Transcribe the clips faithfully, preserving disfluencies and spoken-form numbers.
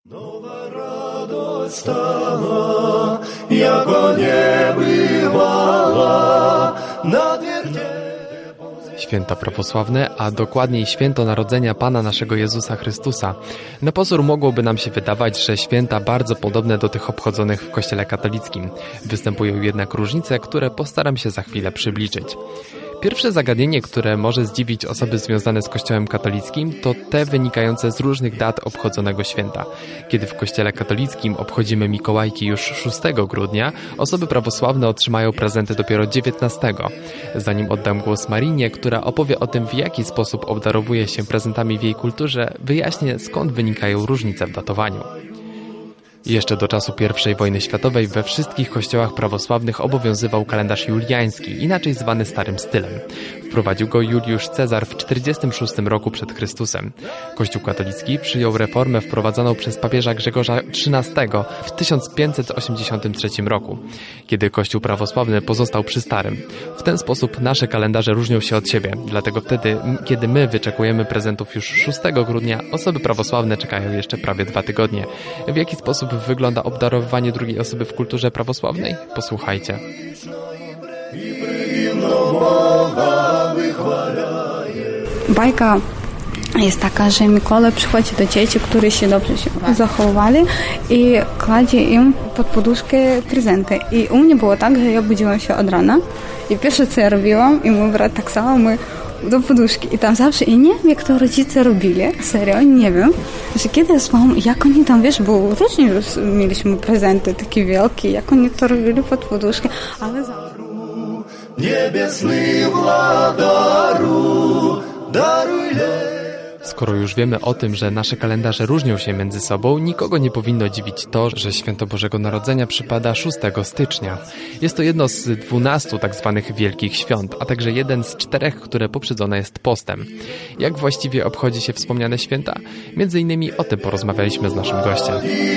Nowa radość stała, jako nie bywała, nadwiernie. Święta prawosławne, a dokładniej święto Narodzenia Pana naszego Jezusa Chrystusa. Na pozór mogłoby nam się wydawać, że święta bardzo podobne do tych obchodzonych w Kościele katolickim. Występują jednak różnice, które postaram się za chwilę przybliżyć. Pierwsze zagadnienie, które może zdziwić osoby związane z Kościołem katolickim, to te wynikające z różnych dat obchodzonego święta. Kiedy w Kościele katolickim obchodzimy Mikołajki już szóstego grudnia, osoby prawosławne otrzymają prezenty dopiero dziewiętnastego. Zanim oddam głos Marinie, która opowie o tym, w jaki sposób obdarowuje się prezentami w jej kulturze, wyjaśnię, skąd wynikają różnice w datowaniu. Jeszcze do czasu pierwszej wojny światowej we wszystkich kościołach prawosławnych obowiązywał kalendarz juliański, inaczej zwany Starym Stylem. Wprowadził go Juliusz Cezar w czterdziestym szóstym roku przed Chrystusem. Kościół katolicki przyjął reformę wprowadzoną przez papieża Grzegorza trzynastego w tysiąc pięćset osiemdziesiątym trzecim roku, kiedy Kościół prawosławny pozostał przy Starym. W ten sposób nasze kalendarze różnią się od siebie, dlatego wtedy, kiedy my wyczekujemy prezentów już szóstego grudnia, osoby prawosławne czekają jeszcze prawie dwa tygodnie. W jaki sposób wygląda obdarowywanie drugiej osoby w kulturze prawosławnej? Posłuchajcie. Bajka jest taka, że Mikołaj przychodzi do dzieci, które się dobrze się zachowali i kładzie im pod poduszkę prezenty. I u mnie było tak, że ja budziłam się od rana i pierwsze co ja robiłam i mój brat tak samo, my do poduszki. I tam zawsze, i nie wiem jak to rodzice robili, serio, nie wiem, że kiedy ja spałam, jak oni tam, wiesz, bo różnie już mieliśmy prezenty takie wielkie, jak oni to robili pod poduszkę, ale zawsze. Niebiesny Władaru, daruj le. Skoro już wiemy o tym, że nasze kalendarze różnią się między sobą, nikogo nie powinno dziwić to, że święto Bożego Narodzenia przypada szóstego stycznia. Jest to jedno z dwunastu tak zwanych wielkich świąt, a także jeden z czterech, które poprzedzone jest postem. Jak właściwie obchodzi się wspomniane święta? Między innymi o tym porozmawialiśmy z naszym gościem.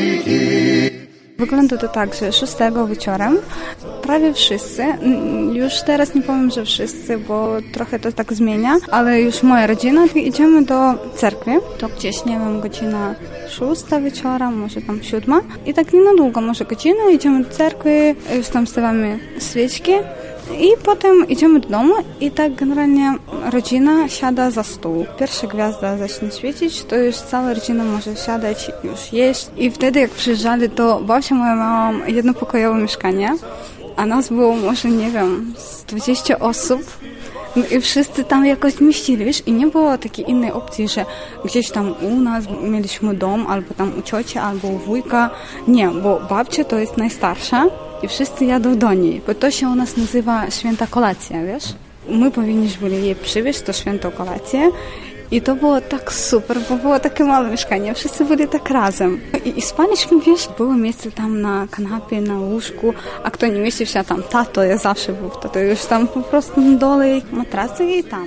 Wygląda to tak, że szóstego wieczorem prawie wszyscy, już teraz nie powiem, że wszyscy, bo trochę to tak zmienia, ale już moja rodzina, idziemy do cerkwi, to gdzieś, nie wiem, godzina szósta wieczora, może tam siódma i tak nie na długo, może godzinę, idziemy do cerkwi, już tam stawiamy świeczki i potem idziemy do domu i tak generalnie rodzina siada za stół. Pierwsza gwiazda zacznie świecić, to już cała rodzina może siadać, już jeść. I wtedy jak przyjeżdżali, to babcia moja miała jednopokojowe mieszkanie, a nas było może, nie wiem, z dwadzieścia osób. No i wszyscy tam jakoś mieścili, wiesz, i nie było takiej innej opcji, że gdzieś tam u nas mieliśmy dom, albo tam u cioci, albo u wujka. Nie, bo babcia to jest najstarsza i wszyscy jadą do niej, bo to się u nas nazywa święta kolacja, wiesz. My powinniśmy byli jej przywieźć to świętą kolację i to było tak super, bo było takie małe mieszkanie, wszyscy byli tak razem. I, i spaliśmy, wiesz, było miejsce tam na kanapie, na łóżku, a kto nie mieścił się tam, tato, ja zawsze był tato, już tam po prostu na dole matracy i tam.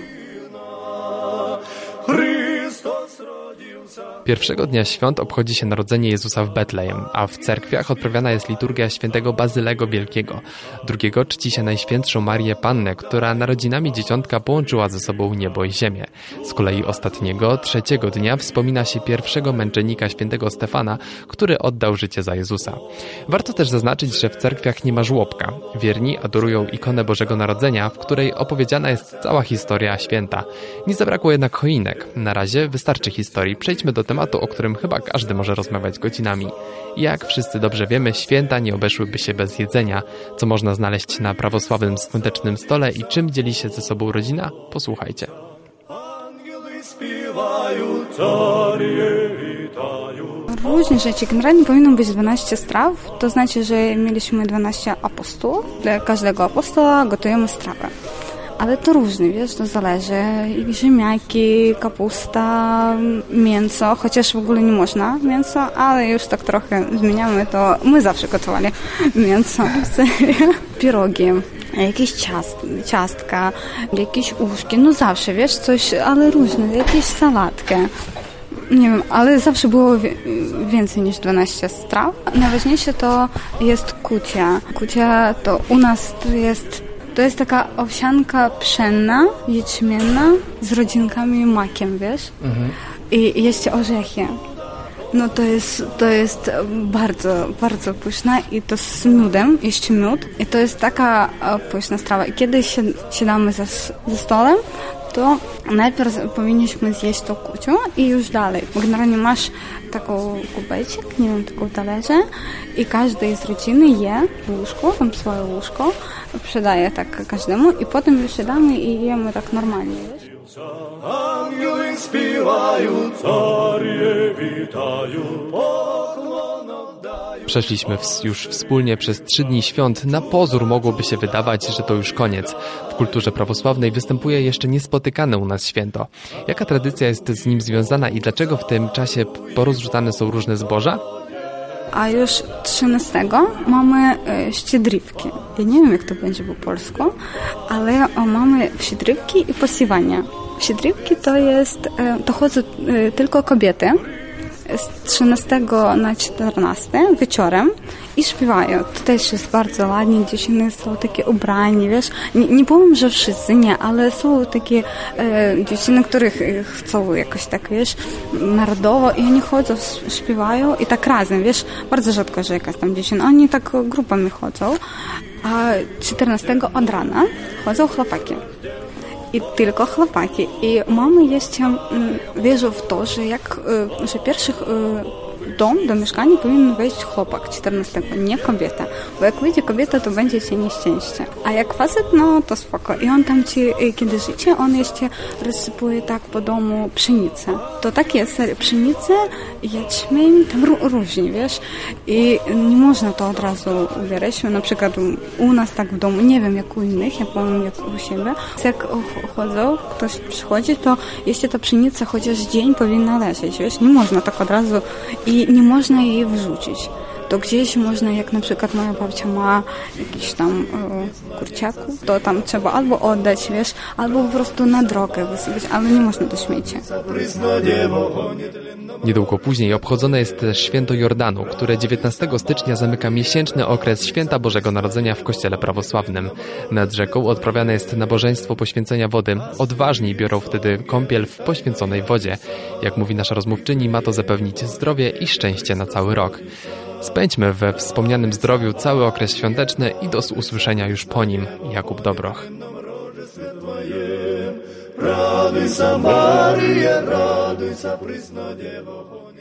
Pierwszego dnia świąt obchodzi się narodzenie Jezusa w Betlejem, a w cerkwiach odprawiana jest liturgia świętego Bazylego Wielkiego. Drugiego czci się Najświętszą Marię Pannę, która narodzinami dzieciątka połączyła ze sobą niebo i ziemię. Z kolei ostatniego, trzeciego dnia wspomina się pierwszego męczennika świętego Stefana, który oddał życie za Jezusa. Warto też zaznaczyć, że w cerkwiach nie ma żłobka. Wierni adorują ikonę Bożego Narodzenia, w której opowiedziana jest cała historia święta. Nie zabrakło jednak choinek. Na razie wystarczy historii. Przejdźmy do tematu, o którym chyba każdy może rozmawiać godzinami. Jak wszyscy dobrze wiemy, święta nie obeszłyby się bez jedzenia. Co można znaleźć na prawosławnym świątecznym stole i czym dzieli się ze sobą rodzina? Posłuchajcie. Różne rzeczy. Generalnie powinno być dwanaście straw, to znaczy, że mieliśmy dwanaście apostołów. Dla każdego apostoła gotujemy strawę. Ale to różne, wiesz, to zależy. I ziemniaki, kapusta, mięso, chociaż w ogóle nie można mięso, ale już tak trochę zmieniamy, to my zawsze gotowali mięso, pierogi, jakieś ciast, ciastka, jakieś uszki, no zawsze, wiesz, coś, ale różne, jakieś sałatkę. Nie wiem, ale zawsze było więcej niż dwanaście straw. Najważniejsze to jest kucia. Kucia to u nas to jest To jest taka owsianka pszenna, jęczmienna z rodzinkami i makiem, wiesz? Mhm. I jeszcze orzechy. No to jest, to jest bardzo, bardzo pyszne i to z miodem, jeszcze miód. I to jest taka pyszna strawa. I kiedy siadamy za, za stolem, to najpierw powinniśmy zjeść to kuciu i już dalej. Bo generalnie masz taką kubeczek, nie wiem, taką talerze i każdy z rodziny je w łóżku, tam swoje łóżko, przydaje tak każdemu i potem już siadamy i jemy tak normalnie, wiesz? Ангели співають, царі вітають, поклон oddają. Przeszliśmy w, już wspólnie przez trzy dni świąt. Na pozór mogłoby się wydawać, że to już koniec. W kulturze prawosławnej występuje jeszcze niespotykane u nas święto. Jaka tradycja jest z nim związana i dlaczego w tym czasie porozrzucane są różne zboża? A już trzynastego mamy e, ściedrywki. Ja nie wiem, jak to będzie po polsku, ale o, mamy ściedrywki i posiewania. Ściedrywki to jest, e, to chodzą e, tylko kobiety z trzynastego na czternasty wieczorem i śpiewają. To też jest bardzo ładnie, dziewczyny są takie ubrani, wiesz. Nie, nie powiem, że wszyscy, nie, ale są takie e, dziewczyny, których chcą jakoś tak, wiesz, narodowo i oni chodzą, śpiewają i tak razem, wiesz. Bardzo rzadko, że jakaś tam dziewczyna, oni tak grupami chodzą, a czternastego od rana chodzą chłopaki. I tylko chłopaki. I mamy jeszcze mm, wierzą w to, że jak, y, że pierwszy y, dom, do mieszkania powinien wejść chłopak czternastego, nie kobieta. Bo jak wyjdzie kobieta, to będzie się nieszczęście. A jak facet, no to spoko. I on tam ci, kiedy życie, on jeszcze rozsypuje tak po domu pszenicę. To tak jest, pszenicę, jęczmień, tam ró- różnie, wiesz. I nie można to od razu ubierać. Na przykład u nas tak w domu, nie wiem jak u innych, ja powiem jak u siebie. Jak chodzą, ktoś przychodzi, to jeszcze ta pszenica chociaż dzień powinna leżeć, wiesz. Nie można tak od razu i nie można jej wyrzucić. To gdzieś można, jak na przykład moja babcia ma jakiś tam e, kurczaków, to tam trzeba albo oddać, wiesz, albo po prostu na drogę wysypać, ale nie można do śmieci. Niedługo później obchodzone jest też święto Jordanu, które dziewiętnastego stycznia zamyka miesięczny okres święta Bożego Narodzenia w Kościele Prawosławnym. Nad rzeką odprawiane jest nabożeństwo poświęcenia wody. Odważni biorą wtedy kąpiel w poświęconej wodzie. Jak mówi nasza rozmówczyni, ma to zapewnić zdrowie i szczęście na cały rok. Spędźmy we wspomnianym zdrowiu cały okres świąteczny i do usłyszenia już po nim. Jakub Dobroch. Радуйся, Мария, радуйся, Пресна Дева.